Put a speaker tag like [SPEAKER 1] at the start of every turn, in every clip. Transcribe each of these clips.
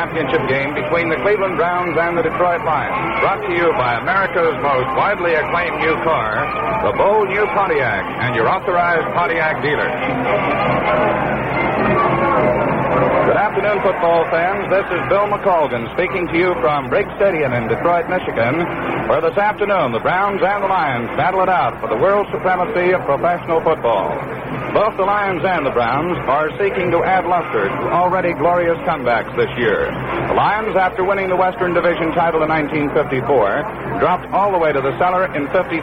[SPEAKER 1] championship game between the Cleveland Browns and the Detroit Lions. Brought to you by America's most widely acclaimed new car, the bold new Pontiac, and your authorized Pontiac dealer. Good afternoon, football fans. This is Bill McColgan speaking to you from Briggs Stadium in Detroit, Michigan, where this afternoon the Browns and the Lions battle it out for the world supremacy of professional football. Both the Lions and the Browns are seeking to add luster to already glorious comebacks this year. The Lions, after winning the Western Division title in 1954, dropped all the way to the cellar in 55.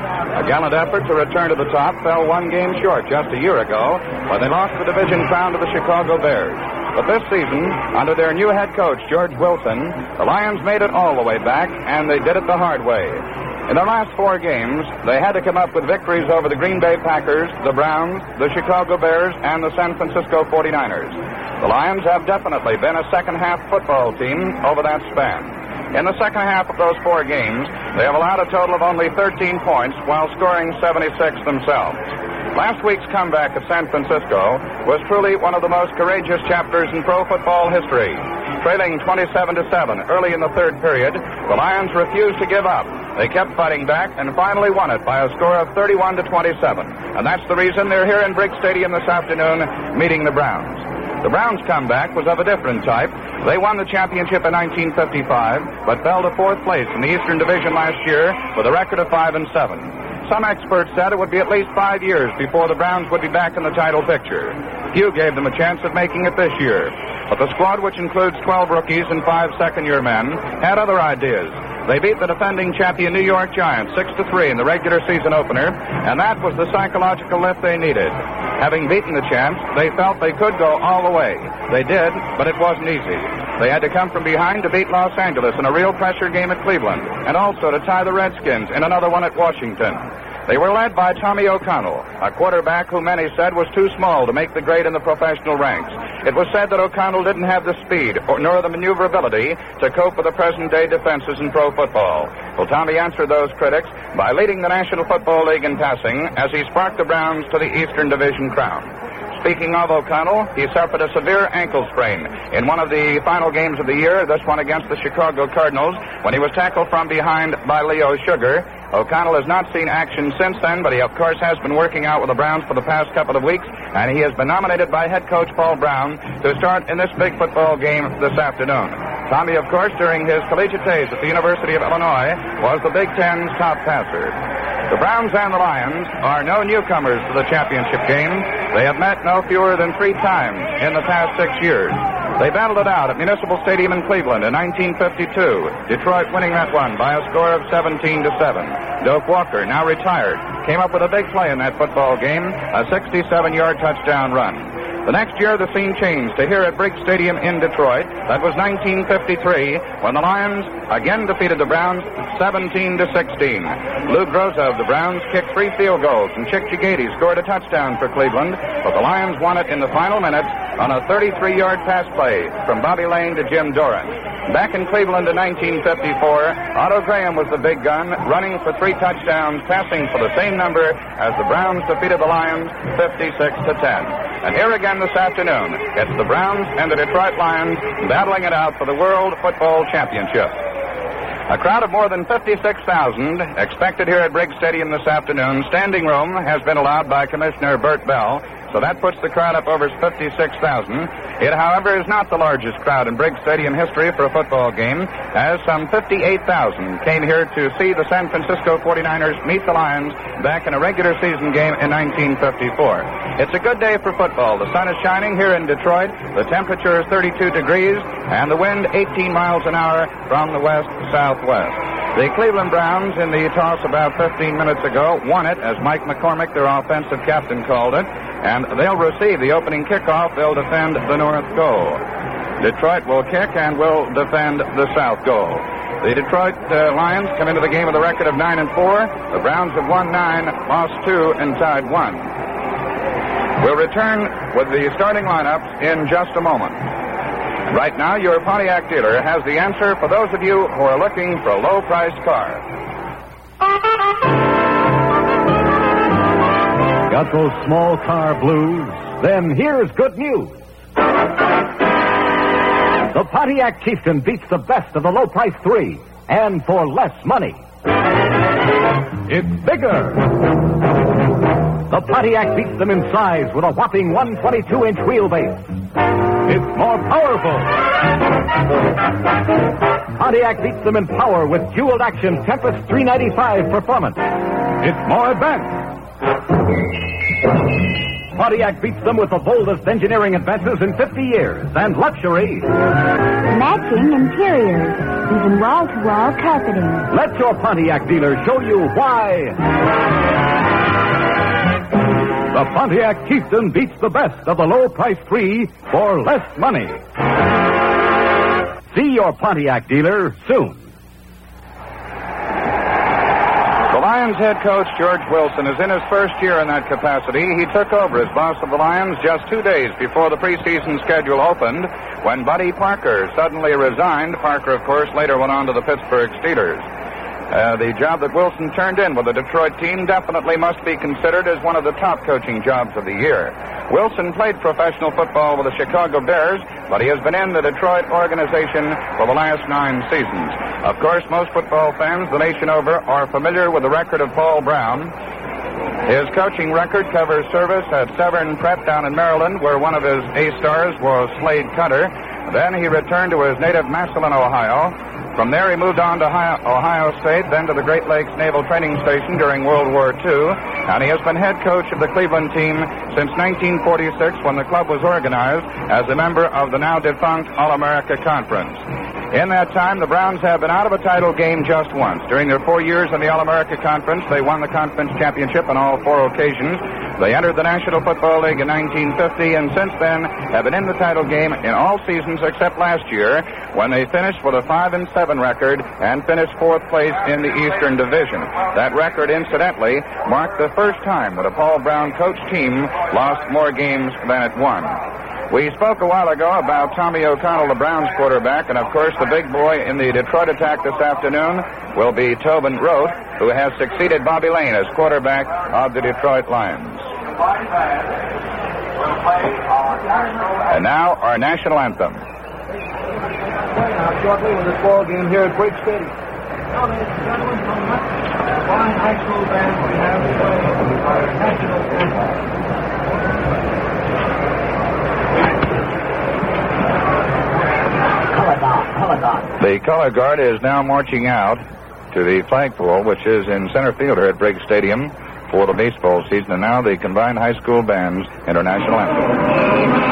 [SPEAKER 1] A gallant effort to return to the top fell one game short just a year ago when they lost the division crown to the Chicago Bears. But this season, under their new head coach, George Wilson, the Lions made it all the way back, and they did it the hard way. In their last 4 games, they had to come up with victories over the Green Bay Packers, the Browns, the Chicago Bears, and the San Francisco 49ers. The Lions have definitely been a second-half football team over that span. In the second half of those 4 games, they have allowed a total of only 13 points while scoring 76 themselves. Last week's comeback at San Francisco was truly one of the most courageous chapters in pro football history. Trailing 27-7 early in the third period, the Lions refused to give up. They kept fighting back and finally won it by a score of 31-27. And that's the reason they're here in Briggs Stadium this afternoon meeting the Browns. The Browns' comeback was of a different type. They won the championship in 1955, but fell to 4th place in the Eastern Division last year with a record of 5-7. Some experts said it would be at least 5 years before the Browns would be back in the title picture. Few gave them a chance of making it this year. But the squad, which includes 12 rookies and 5 second-year men, had other ideas. They beat the defending champion New York Giants 6-3 in the regular season opener, and that was the psychological lift they needed. Having beaten the champs, they felt they could go all the way. They did, but it wasn't easy. They had to come from behind to beat Los Angeles in a real pressure game at Cleveland, and also to tie the Redskins in another one at Washington. They were led by Tommy O'Connell, a quarterback who many said was too small to make the grade in the professional ranks. It was said that O'Connell didn't have the speed nor the maneuverability to cope with the present-day defenses in pro football. Well, Tommy answered those critics by leading the National Football League in passing as he sparked the Browns to the Eastern Division crown. Speaking of O'Connell, he suffered a severe ankle sprain in one of the final games of the year, this one against the Chicago Cardinals, when he was tackled from behind by Leo Sugar. O'Connell has not seen action since then, but he, of course, has been working out with the Browns for the past couple of weeks, and he has been nominated by head coach Paul Brown to start in this big football game this afternoon. Tommy, of course, during his collegiate days at the University of Illinois, was the Big Ten's top passer. The Browns and the Lions are no newcomers to the championship game. They have met no fewer than 3 times in the past 6 years. They battled it out at Municipal Stadium in Cleveland in 1952, Detroit winning that one by a score of 17-7. Doak Walker, now retired, came up with a big play in that football game, a 67-yard touchdown run. The next year, the scene changed to here at Briggs Stadium in Detroit. That was 1953, when the Lions again defeated the Browns 17-16. Lou Groza of the Browns kicked 3 field goals, and Chick Jagady scored a touchdown for Cleveland, but the Lions won it in the final minutes on a 33-yard pass play from Bobby Lane to Jim Doran. Back in Cleveland in 1954, Otto Graham was the big gun, running for 3 touchdowns, passing for the same number as the Browns defeated the Lions 56-10. And here again this afternoon, it's the Browns and the Detroit Lions battling it out for the World Football Championship. A crowd of more than 56,000 expected here at Briggs Stadium this afternoon. Standing room has been allowed by Commissioner Bert Bell, so that puts the crowd up over 56,000. It, however, is not the largest crowd in Briggs Stadium history for a football game, as some 58,000 came here to see the San Francisco 49ers meet the Lions back in a regular season game in 1954. It's a good day for football. The sun is shining here in Detroit. The temperature is 32 degrees, and the wind 18 miles an hour from the west-southwest. The Cleveland Browns, in the toss about 15 minutes ago, won it, as Mike McCormick, their offensive captain, called it, and they'll receive the opening kickoff. They'll defend the north goal. Detroit will kick and will defend the south goal. The Detroit Lions come into the game with a record of 9-4. The Browns have won 9, lost 2, and tied 1. We'll return with the starting lineups in just a moment. Right now, your Pontiac dealer has the answer for those of you who are looking for a low-priced car.
[SPEAKER 2] Got those small car blues? Then here's good news. The Pontiac Chieftain beats the best of the low-price 3, and for less money. It's bigger. The Pontiac beats them in size with a whopping 122-inch wheelbase. It's more powerful. Pontiac beats them in power with dual action Tempest 395 performance. It's more advanced. Pontiac beats them with the boldest engineering advances in 50 years and luxury.
[SPEAKER 3] Matching interiors, even wall-to-wall carpeting.
[SPEAKER 2] Let your Pontiac dealer show you why. The Pontiac Chieftain beats the best of the low-price 3 for less money. See your Pontiac dealer soon.
[SPEAKER 1] The Lions head coach, George Wilson, is in his first year in that capacity. He took over as boss of the Lions just 2 days before the preseason schedule opened, when Buddy Parker suddenly resigned. Parker, of course, later went on to the Pittsburgh Steelers. The job that Wilson turned in with the Detroit team definitely must be considered as one of the top coaching jobs of the year. Wilson played professional football with the Chicago Bears, but he has been in the Detroit organization for the last 9 seasons. Of course, most football fans the nation over are familiar with the record of Paul Brown. His coaching record covers service at Severn Prep down in Maryland, where one of his A-stars was Slade Cutter. Then he returned to his native Massillon, Ohio. From there, he moved on to Ohio State, then to the Great Lakes Naval Training Station during World War II, and he has been head coach of the Cleveland team since 1946, when the club was organized as a member of the now-defunct All-America Conference. In that time, the Browns have been out of a title game just once. During their 4 years in the All-America Conference, they won the conference championship on all 4 occasions. They entered the National Football League in 1950, and since then have been in the title game in all seasons except last year, when they finished with a 5-7 record and finished 4th place in the Eastern Division. That record, incidentally, marked the first time that a Paul Brown coached team lost more games than it won. We spoke a while ago about Tommy O'Connell, the Browns quarterback, and of course the big boy in the Detroit attack this afternoon will be Tobin Rote, who has succeeded Bobby Lane as quarterback of the Detroit Lions. And now our national anthem.
[SPEAKER 4] Shortly with this ball game here at Briggs Stadium. Now, ladies and gentlemen, from the fine high school band we have playing our national anthem.
[SPEAKER 1] The color guard is now marching out to the flagpole, which is in center field here at Briggs Stadium for the baseball season. And now the combined high school bands international anthem.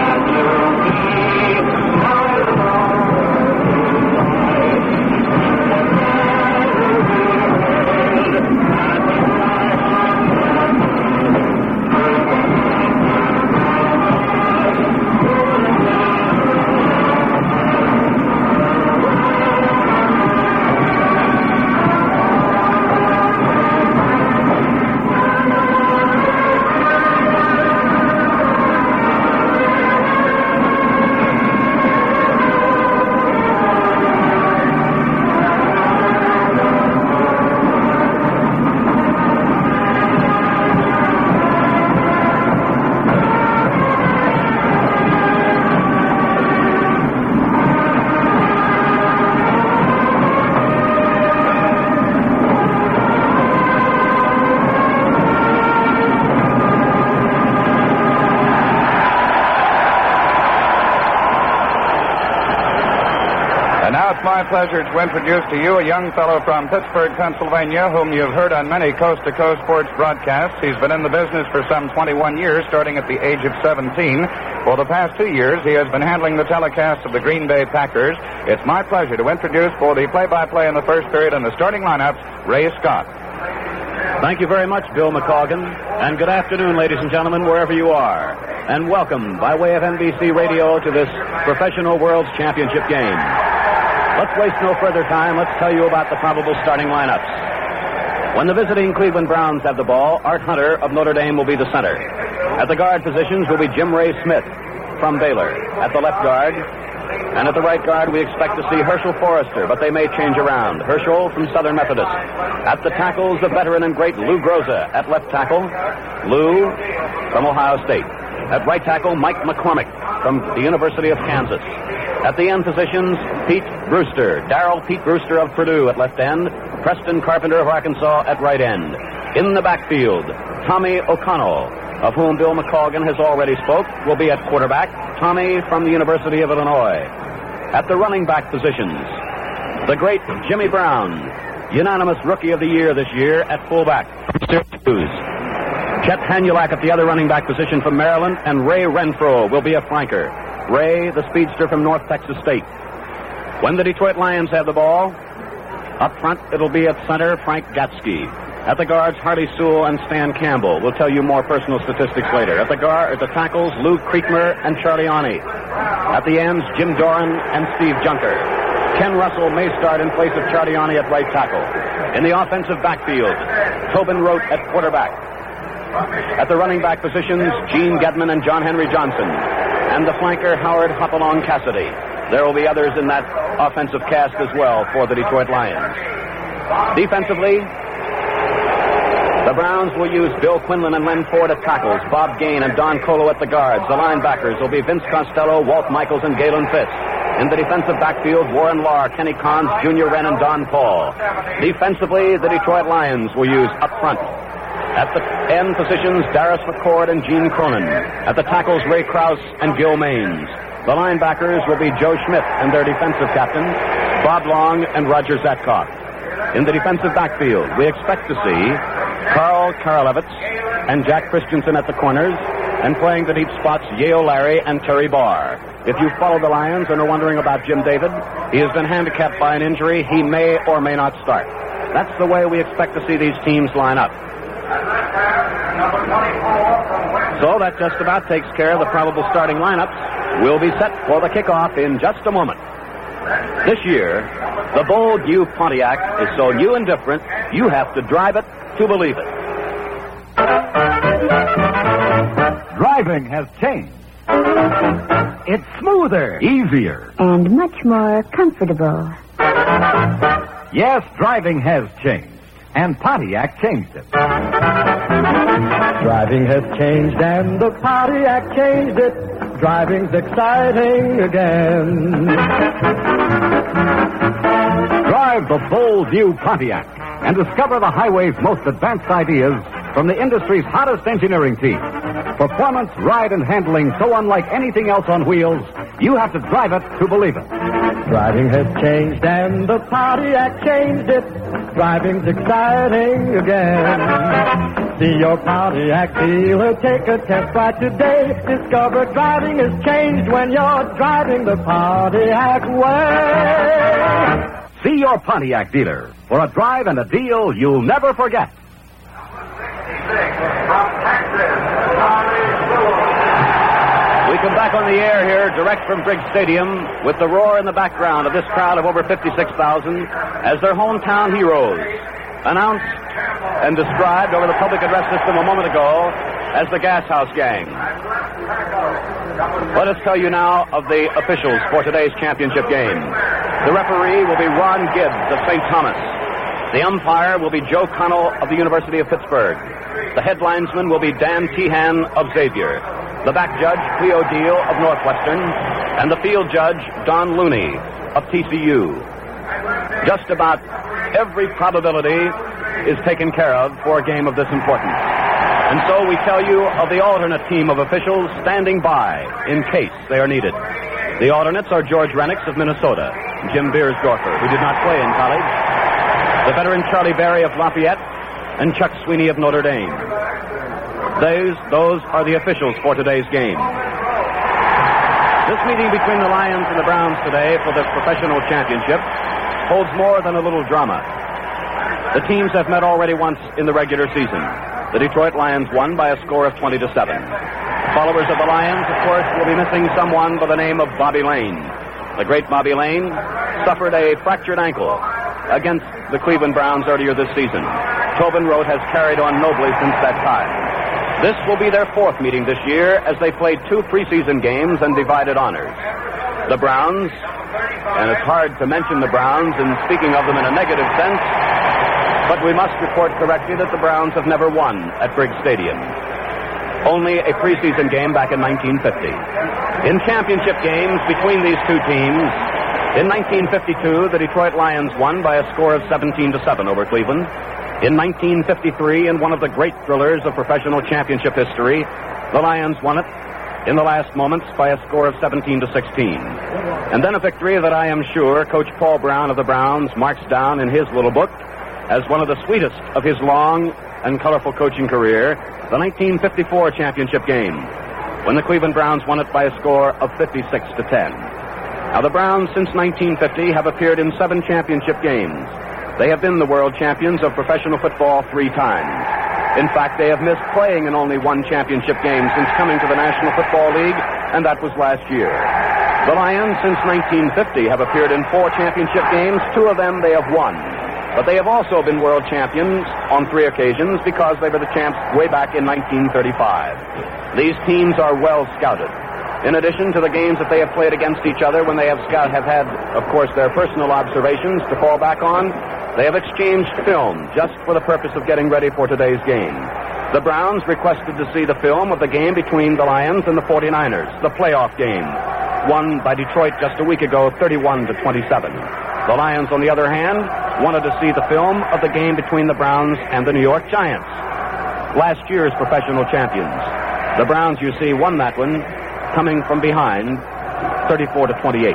[SPEAKER 1] My pleasure to introduce to you a young fellow from Pittsburgh, Pennsylvania, whom you've heard on many coast-to-coast sports broadcasts. He's been in the business for some 21 years, starting at the age of 17. For the past 2 years, he has been handling the telecast of the Green Bay Packers. It's my pleasure to introduce for the play-by-play in the first period and the starting lineups, Ray Scott.
[SPEAKER 5] Thank you very much, Bill McColgan, and good afternoon, ladies and gentlemen, wherever you are. And welcome, by way of NBC Radio, to this Professional World's Championship game. Let's waste no further time. Let's tell you about the probable starting lineups. When the visiting Cleveland Browns have the ball, Art Hunter of Notre Dame will be the center. At the guard positions will be Jim Ray Smith from Baylor at the left guard. And at the right guard, we expect to see Herschel Forrester, but they may change around. Herschel from Southern Methodist. At the tackles, the veteran and great Lou Groza at left tackle. Lou from Ohio State. At right tackle, Mike McCormick from the University of Kansas. At the end positions, Pete Brewster, Darrell Pete Brewster of Purdue at left end, Preston Carpenter of Arkansas at right end. In the backfield, Tommy O'Connell, of whom Bill McColgan has already spoke, will be at quarterback. Tommy from the University of Illinois. At the running back positions, the great Jimmy Brown, unanimous Rookie of the Year this year at fullback from Syracuse. Chet Hanulak at the other running back position from Maryland, and Ray Renfro will be a flanker. Ray, the speedster from North Texas State. When the Detroit Lions have the ball, up front it'll be at center Frank Gatsky. At the guards, Harley Sewell and Stan Campbell. We'll tell you more personal statistics later. At the tackles, Lou Creekmer and Charlie Ani. At the ends, Jim Doran and Steve Junker. Ken Russell may start in place of Charlie Ani at right tackle. In the offensive backfield, Tobin Rote at quarterback. At the running back positions, Gene Gedman and John Henry Johnson. And the flanker, Howard Hopalong Cassidy. There will be others in that offensive cast as well for the Detroit Lions. Defensively, the Browns will use Bill Quinlan and Len Ford at tackles, Bob Gain and Don Colo at the guards. The linebackers will be Vince Costello, Walt Michaels, and Galen Fisk. In the defensive backfield, Warren Lahr, Kenny Cons, Junior Wren, and Don Paul. Defensively, the Detroit Lions will use up front. At the end positions, Darius McCord and Gene Cronin. At the tackles, Ray Krause and Gil Maines. The linebackers will be Joe Schmidt and their defensive captain, Bob Long and Roger Zatkoff. In the defensive backfield, we expect to see Carl Karalevitz and Jack Christensen at the corners, and playing the deep spots, Yale Larry and Terry Barr. If you follow the Lions and are wondering about Jim David, he has been handicapped by an injury. He may or may not start. That's the way we expect to see these teams line up. So that just about takes care of the probable starting lineups. We'll be set for the kickoff in just a moment. This year, the bold new Pontiac is so new and different, you have to drive it to believe it.
[SPEAKER 2] Driving has changed. It's smoother, easier,
[SPEAKER 3] And much more comfortable.
[SPEAKER 2] Yes, driving has changed, and Pontiac changed it.
[SPEAKER 6] Driving has changed and the Pontiac changed it. Driving's exciting again.
[SPEAKER 2] Drive the bold new Pontiac and discover the highway's most advanced ideas from the industry's hottest engineering team. Performance, ride, and handling so unlike anything else on wheels, you have to drive it to believe it.
[SPEAKER 6] Driving has changed and the Pontiac changed it. Driving's exciting again. See your Pontiac dealer, take a test ride today. Discover driving has changed when you're driving the Pontiac way.
[SPEAKER 2] See your Pontiac dealer for a drive and a deal you'll never forget.
[SPEAKER 5] We come back on the air here, direct from Briggs Stadium, with the roar in the background of this crowd of over 56,000 as their hometown heroes, announced and described over the public address system a moment ago as the Gas House Gang. Let us tell you now of the officials for today's championship game. The referee will be Ron Gibbs of St. Thomas. The umpire will be Joe Connell of the University of Pittsburgh. The head linesman will be Dan Tehan of Xavier. The back judge, Cleo Deal of Northwestern. And the field judge, Don Looney of TCU. Just about every probability is taken care of for a game of this importance. And so we tell you of the alternate team of officials standing by in case they are needed. The alternates are George Renix of Minnesota, Jim Beersdorfer, who did not play in college, the veteran Charlie Berry of Lafayette, and Chuck Sweeney of Notre Dame. Those are the officials for today's game. This meeting between the Lions and the Browns today for the professional championship holds more than a little drama. The teams have met already once in the regular season. The Detroit Lions won by a score of 20-7. Followers of the Lions, of course, will be missing someone by the name of Bobby Lane. The great Bobby Lane suffered a fractured ankle against the Cleveland Browns earlier this season. Tobin Rote has carried on nobly since that time. This will be their fourth meeting this year as they played 2 preseason games and divided honors. The Browns, and it's hard to mention the Browns in speaking of them in a negative sense, but we must report correctly that the Browns have never won at Briggs Stadium. only a preseason game back in 1950. In championship games between these two teams, in 1952, the Detroit Lions won by a score of 17-7 over Cleveland. In 1953, in one of the great thrillers of professional championship history, the Lions won it in the last moments by a score of 17-16. And then a victory that I am sure Coach Paul Brown of the Browns marks down in his little book as one of the sweetest of his long and colorful coaching career, the 1954 championship game, when the Cleveland Browns won it by a score of 56-10. Now, the Browns, since 1950, have appeared in 7 championship games. They have been the world champions of professional football 3 times. In fact, they have missed playing in only 1 championship game since coming to the National Football League, and that was last year. The Lions, since 1950, have appeared in 4 championship games. 2 of them they have won. But they have also been world champions on 3 occasions because they were the champs way back in 1935. These teams are well scouted. In addition to the games that they have played against each other when they have had, of course, their personal observations to fall back on, they have exchanged film just for the purpose of getting ready for today's game. The Browns requested to see the film of the game between the Lions and the 49ers, the playoff game, won by Detroit just a week ago, 31-27. The Lions, on the other hand, wanted to see the film of the game between the Browns and the New York Giants, last year's professional champions. The Browns, you see, won that one, coming from behind, 34-28.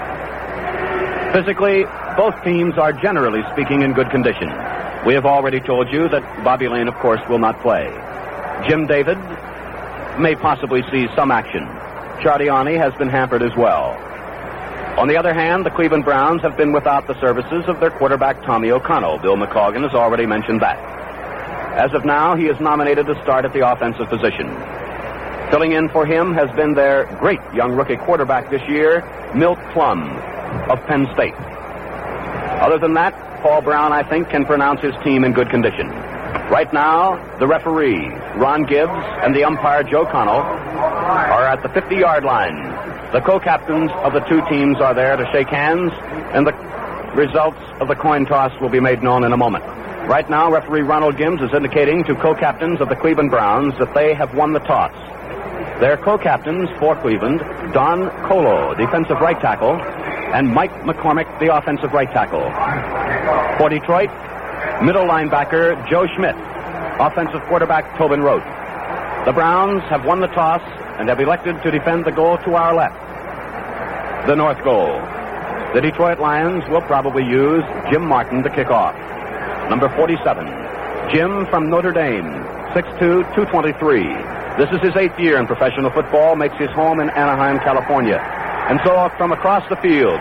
[SPEAKER 5] Physically, both teams are generally speaking in good condition. We have already told you that Bobby Lane, of course, will not play. Jim David may possibly see some action. Chardiani has been hampered as well. On the other hand, the Cleveland Browns have been without the services of their quarterback, Tommy O'Connell. Bill McColgan has already mentioned that. As of now, he is nominated to start at the offensive position. Filling in for him has been their great young rookie quarterback this year, Milt Plum of Penn State. Other than that, Paul Brown, I think, can pronounce his team in good condition. Right now, the referee, Ron Gibbs, and the umpire, Joe Connell, are at the 50-yard line. The co-captains of the 2 teams are there to shake hands, and the results of the coin toss will be made known in a moment. Right now, referee Ronald Gibbs is indicating to co-captains of the Cleveland Browns that they have won the toss. Their co-captains for Cleveland, Don Colo, defensive right tackle, and Mike McCormick, the offensive right tackle. For Detroit, middle linebacker Joe Schmidt, offensive quarterback Tobin Rote. The Browns have won the toss and have elected to defend the goal to our left, the north goal. The Detroit Lions will probably use Jim Martin to kick off. Number 47, Jim from Notre Dame, 6'2", 223. This is his 8th year in professional football, makes his home in Anaheim, California. And so from across the field,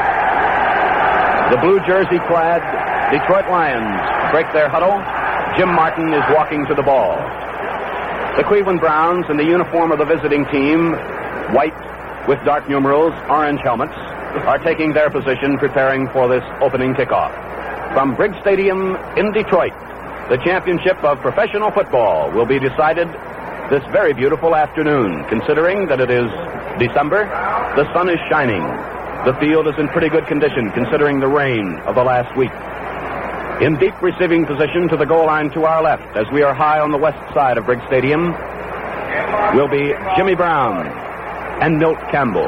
[SPEAKER 5] the blue jersey-clad Detroit Lions break their huddle. Jim Martin is walking to the ball. The Cleveland Browns, in the uniform of the visiting team, white with dark numerals, orange helmets, are taking their position preparing for this opening kickoff. From Briggs Stadium in Detroit, the championship of professional football will be decided this very beautiful afternoon. Considering that it is December, the sun is shining. The field is in pretty good condition considering the rain of the last week. In deep receiving position to the goal line to our left, as we are high on the west side of Briggs Stadium, will be Jimmy Brown and Milt Campbell.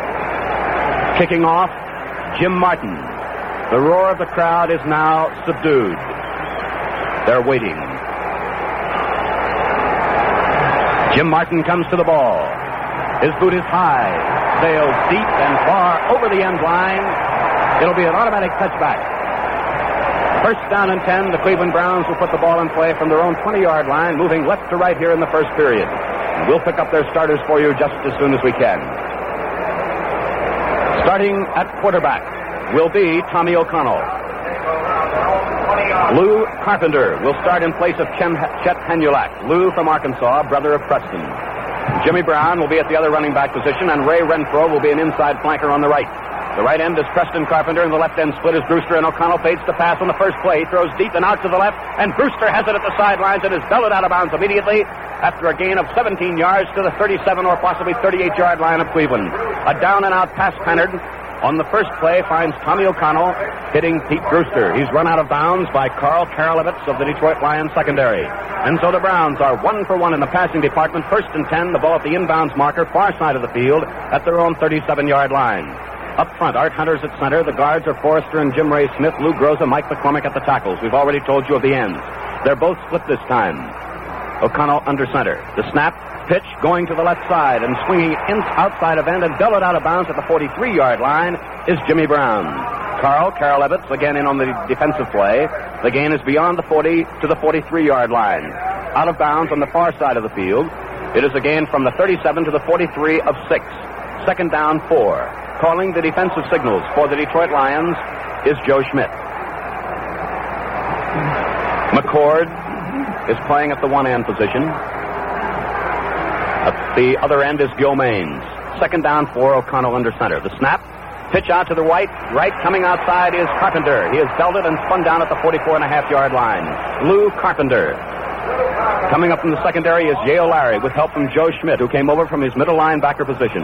[SPEAKER 5] Kicking off, Jim Martin. The roar of the crowd is now subdued. They're waiting. Jim Martin comes to the ball. His boot is high, sails deep and far over the end line. It'll be an automatic touchback. First down and 10, the Cleveland Browns will put the ball in play from their own 20-yard line, moving left to right here in the first period. And we'll pick up their starters for you just as soon as we can. Starting at quarterback will be Tommy O'Connell. Lou Carpenter will start in place of Chet Penulac. Lou from Arkansas, brother of Preston. Jimmy Brown will be at the other running back position, and Ray Renfro will be an inside flanker on the right. The right end is Preston Carpenter, and the left end split is Brewster, and O'Connell fades to pass on the first play. He throws deep and out to the left, and Brewster has it at the sidelines and is belted out of bounds immediately after a gain of 17 yards to the 37 or possibly 38-yard line of Cleveland. A down-and-out pass pattern on the first play finds Tommy O'Connell hitting Pete Brewster. He's run out of bounds by Carl Karalevitz of the Detroit Lions secondary. And so the Browns are 1 for 1 in the passing department. 1st and 10, the ball at the inbounds marker, far side of the field, at their own 37-yard line. Up front, Art Hunter's at center. The guards are Forrester and Jim Ray Smith, Lou Groza, Mike McCormick at the tackles. We've already told you of the ends. They're both split this time. O'Connell under center. The snap, pitch, going to the left side and swinging outside of end and belted out of bounds at the 43-yard line is Jimmy Brown. Carl Karalevitz again in on the defensive play. The gain is beyond the 40 to the 43-yard line. Out of bounds on the far side of the field. It is a gain from the 37 to the 43 of 6. 2nd down 4. Calling the defensive signals for the Detroit Lions is Joe Schmidt. McCord is playing at the one-hand position. At the other end is Gil Maines. 2nd down 4, O'Connell under center. The snap, pitch out to the right. Coming outside is Carpenter. He is belted and spun down at the 44.5-yard line. Lou Carpenter. Coming up from the secondary is Yale Larry with help from Joe Schmidt, who came over from his middle linebacker position.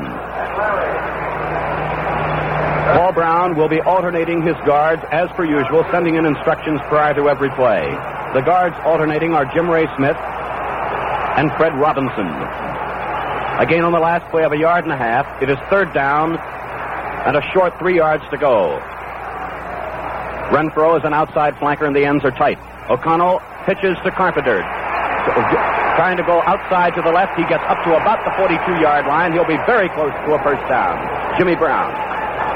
[SPEAKER 5] Paul Brown will be alternating his guards as per usual, sending in instructions prior to every play. The guards alternating are Jim Ray Smith and Fred Robinson. Again on the last play of 1.5 yards. It is 3rd down and a short 3 yards to go. Renfro is an outside flanker and the ends are tight. O'Connell pitches to Carpenter. Trying to go outside to the left. He gets up to about the 42-yard line. He'll be very close to a first down. Jimmy Brown.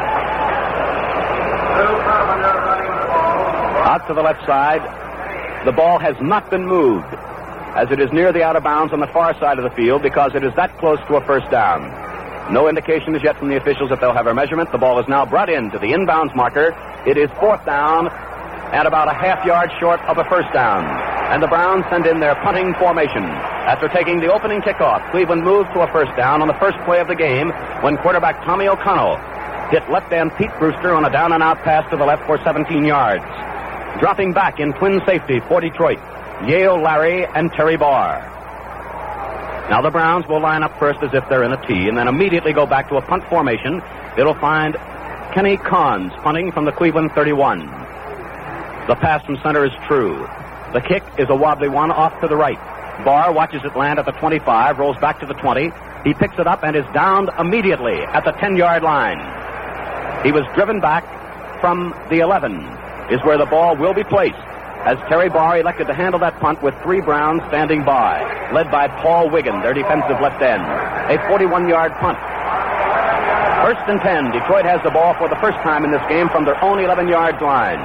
[SPEAKER 5] Out to the left side. The ball has not been moved as it is near the out of bounds on the far side of the field because it is that close to a first down. No indication as yet from the officials that they'll have a measurement. The ball is now brought in to the inbounds marker. It is 4th down and about a half yard short of a first down. And the Browns send in their punting formation. After taking the opening kickoff, Cleveland moved to a first down on the first play of the game when quarterback Tommy O'Connell hit left end Pete Brewster on a down and out pass to the left for 17 yards. Dropping back in twin safety for Detroit, Yale Larry and Terry Barr. Now the Browns will line up first as if they're in a T and then immediately go back to a punt formation. It'll find Kenny Cons punting from the Cleveland 31. The pass from center is true. The kick is a wobbly one off to the right. Barr watches it land at the 25, rolls back to the 20. He picks it up and is downed immediately at the 10-yard line. He was driven back from the 11, is where the ball will be placed, as Terry Barr elected to handle that punt with 3 Browns standing by, led by Paul Wiggin, their defensive left end. A 41-yard punt. 1st and 10. Detroit has the ball for the first time in this game from their own 11-yard line.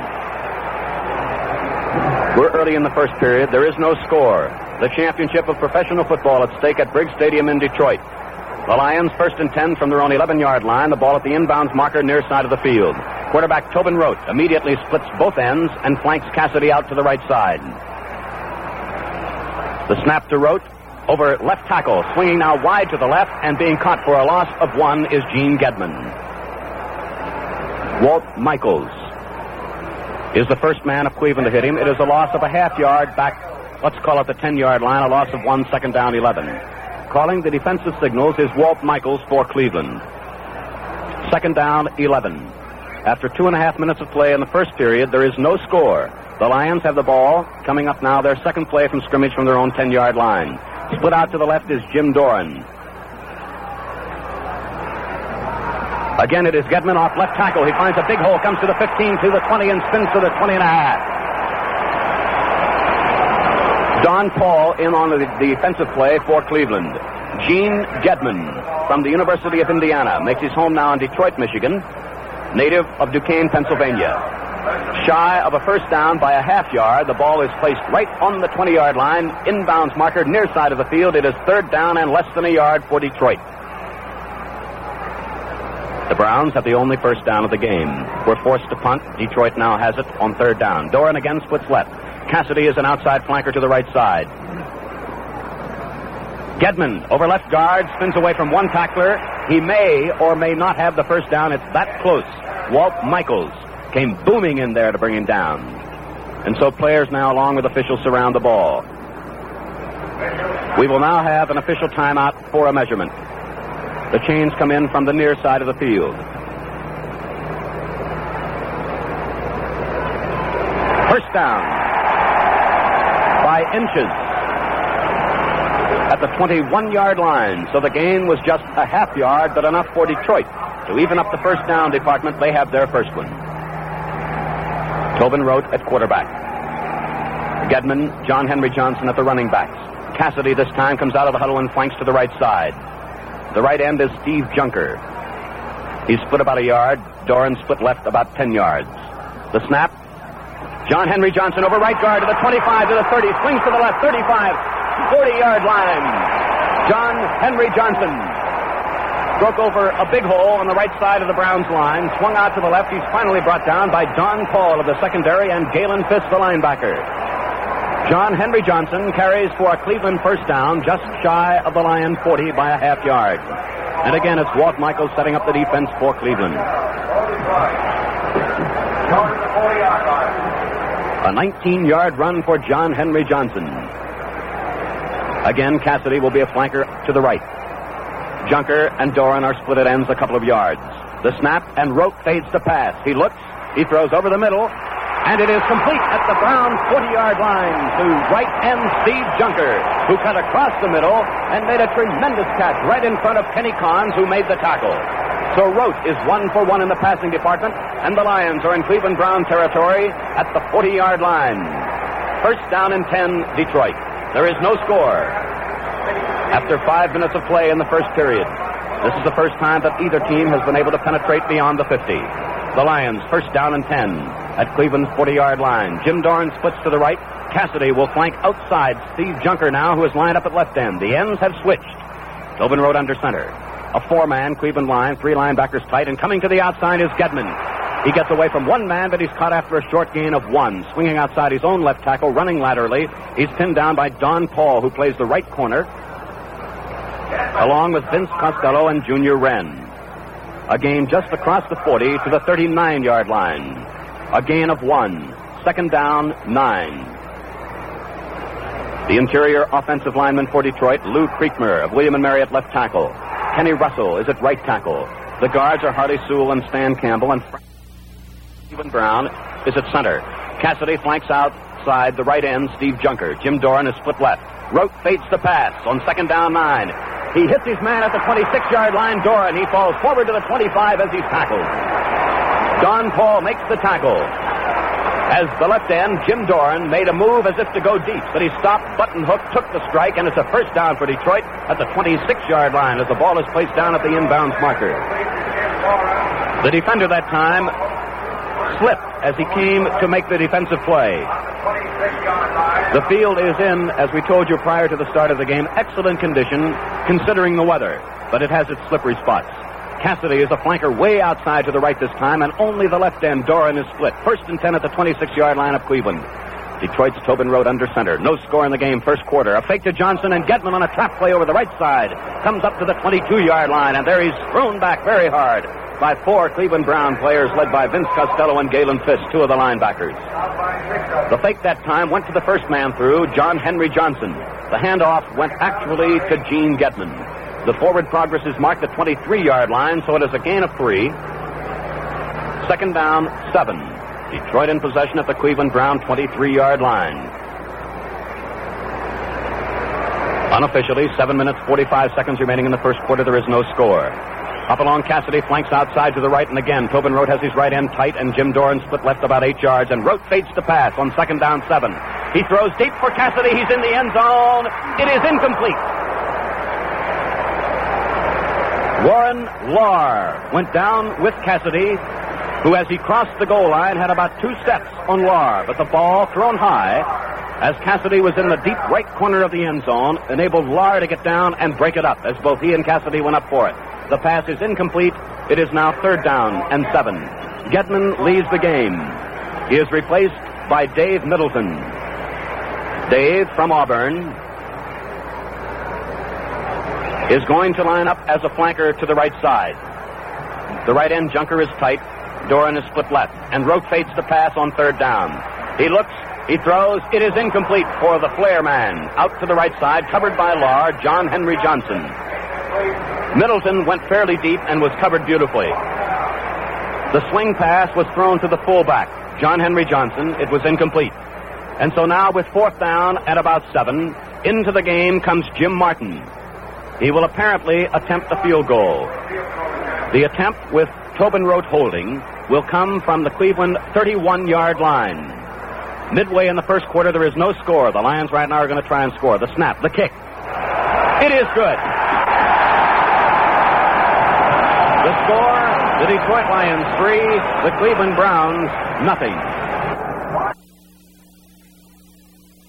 [SPEAKER 5] We're early in the first period. There is no score. The championship of professional football at stake at Briggs Stadium in Detroit. The Lions 1st and 10 from their own 11-yard line. The ball at the inbounds marker near side of the field. Quarterback Tobin Rote immediately splits both ends and flanks Cassidy out to the right side. The snap to Rote over left tackle, swinging now wide to the left and being caught for a loss of 1 is Gene Gedman. Walt Michaels is the first man of Cleveland to hit him. It is a loss of a half yard back, let's call it the 10-yard line, a loss of 1, 2nd down 11. Calling the defensive signals is Walt Michaels for Cleveland. 2nd down 11. After 2.5 minutes of play in the first period, there is no score. The Lions have the ball. Coming up now, their second play from scrimmage from their own 10-yard line. Split out to the left is Jim Doran. Again, it is Gedman off left tackle. He finds a big hole, comes to the 15, to the 20, and spins to the 20.5. Don Paul in on the defensive play for Cleveland. Gene Gedman from the University of Indiana makes his home now in Detroit, Michigan. Native of Duquesne, Pennsylvania. Shy of a first down by a half yard. The ball is placed right on the 20-yard line. Inbounds marker near side of the field. It is 3rd down and less than a yard for Detroit. The Browns have the only first down of the game. We're forced to punt. Detroit now has it on 3rd down. Doran again splits left. Cassidy is an outside flanker to the right side. Gedman over left guard, spins away from one tackler. He may or may not have the first down. It's that close. Walt Michaels came booming in there to bring him down. And so players now, along with officials, surround the ball. We will now have an official timeout for a measurement. The chains come in from the near side of the field. down by inches at the 21-yard line. So the gain was just a half yard, but enough for Detroit to even up the first down department. They have their first one. Tobin Rote at quarterback. Gedman, John Henry Johnson at the running backs. Cassidy this time comes out of the huddle and flanks to the right side. The right end is Steve Junker. He's split about a yard. Doran split left about 10 yards. The snap. John Henry Johnson over right guard to the 25, to the 30, swings to the left, 35, 40-yard line. John Henry Johnson broke over a big hole on the right side of the Browns line, swung out to the left. He's finally brought down by Don Paul of the secondary and Galen Fisk, the linebacker. John Henry Johnson carries for a Cleveland first down, just shy of the Lion 40 by a half yard. And again, it's Walt Michaels setting up the defense for Cleveland. A 19-yard run for John Henry Johnson. Again, Cassidy will be a flanker to the right. Junker and Doran are split at ends a couple of yards. The snap, and Rote fades to pass. He looks, he throws over the middle, and it is complete at the Browns' 40-yard line to right end Steve Junker, who cut across the middle and made a tremendous catch right in front of Kenny Carnes, who made the tackle. So Rote is 1 for 1 in the passing department, and the Lions are in Cleveland Brown territory at the 40-yard line. First down and 10, Detroit. There is no score after 5 minutes of play in the first period. This is the first time that either team has been able to penetrate beyond the 50. The Lions, first down and 10 at Cleveland's 40-yard line. Jim Doran splits to the right. Cassidy will flank outside Steve Junker now, who is lined up at left end. The ends have switched. Tobin Rote under center. A 4-man Cleveland line, 3 linebackers tight, and coming to the outside is Gedman. He gets away from 1 man, but he's caught after a short gain of 1. Swinging outside his own left tackle, running laterally. He's pinned down by Don Paul, who plays the right corner, along with Vince Costello and Junior Wren. A gain just across the 40 to the 39-yard line. A gain of 1. Second down, 9. The interior offensive lineman for Detroit, Lou Creekmer of William & Mary at left tackle. Kenny Russell is at right tackle. The guards are Hardy Sewell and Stan Campbell, and Stephen Brown is at center. Cassidy flanks outside the right end, Steve Junker. Jim Doran is split left. Rote fades the pass on second down, 9. He hits his man at the 26-yard line, Doran. He falls forward to the 25 as he's tackled. Don Paul makes the tackle. As the left end, Jim Doran made a move as if to go deep, but he stopped, button hook, took the strike, and it's a first down for Detroit at the 26-yard line as the ball is placed down at the inbounds marker. The defender that time slipped as he came to make the defensive play. The field is in, as we told you prior to the start of the game, excellent condition considering the weather, but it has its slippery spots. Cassidy is a flanker way outside to the right this time, and only the left end, Doran, is split. First and 10 at the 26-yard line of Cleveland. Detroit's Tobin Rote under center. No score in the game, first quarter. A fake to Johnson, and Gedman on a trap play over the right side. Comes up to the 22-yard line, and there he's thrown back very hard by 4 Cleveland Brown players led by Vince Costello and Galen Fisk, 2 of the linebackers. The fake that time went to the first man through, John Henry Johnson. The handoff went actually to Gene Gedman. The forward progress is marked at 23-yard line, so it is a gain of 3. Second down, 7. Detroit in possession at the Cleveland Brown 23-yard line. Unofficially, 7 minutes, 45 seconds remaining in the first quarter. There is no score. Up along Cassidy, flanks outside to the right, and again, Tobin Rote has his right end tight, and Jim Doran split left about 8 yards, and Rote fades to pass on second down, 7. He throws deep for Cassidy. He's in the end zone. It is incomplete. Warren Lahr went down with Cassidy, who, as he crossed the goal line, had about 2 steps on Lahr, but the ball thrown high, as Cassidy was in the deep right corner of the end zone, enabled Lahr to get down and break it up, as both he and Cassidy went up for it. The pass is incomplete. It is now third down and 7. Gedman leaves the game. He is replaced by Dave Middleton. Dave, from Auburn, is going to line up as a flanker to the right side. The right end, Junker, is tight. Doran is split left. And Rote fades the pass on third down. He looks, he throws. It is incomplete for the flare man. Out to the right side, covered by Lahr, John Henry Johnson. Middleton went fairly deep and was covered beautifully. The swing pass was thrown to the fullback, John Henry Johnson. It was incomplete. And so now with 4th down at about 7, into the game comes Jim Martin. He will apparently attempt a field goal. The attempt with Tobin Rote holding will come from the Cleveland 31-yard line. Midway in the first quarter, there is no score. The Lions right now are going to try and score. The snap, the kick. It is good. The score, the Detroit Lions 3, the Cleveland Browns nothing.